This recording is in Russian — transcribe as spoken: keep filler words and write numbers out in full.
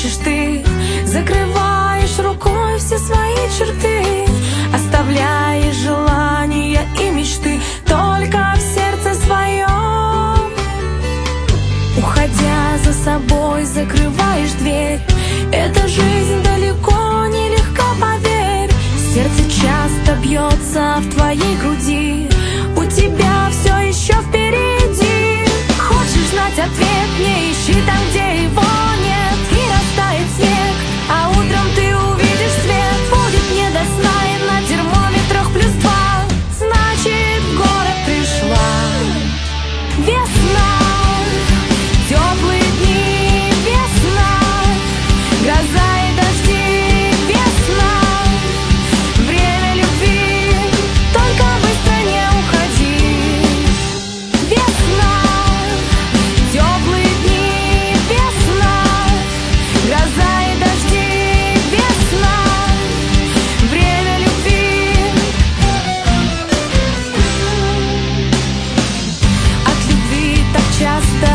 хочешь ты, закрываешь рукой все свои черты, оставляешь желания и мечты только в сердце своем. Уходя за собой, закрываешь дверь. Эта жизнь далеко не легка, поверь. Сердце часто бьется в твоей груди, у тебя все еще впереди. Хочешь знать ответ, не ищи там, где его нет. И растает снег, а утром ты увидишь свет. Будет не до сна, и на термометрах плюс два. Значит, в город пришла весна. Теплые дни, весна, гроза и дожди, весна. Время любви, только быстро не уходи. Весна, теплые дни, весна, гроза и дожди, весна. Время любви. От любви так часто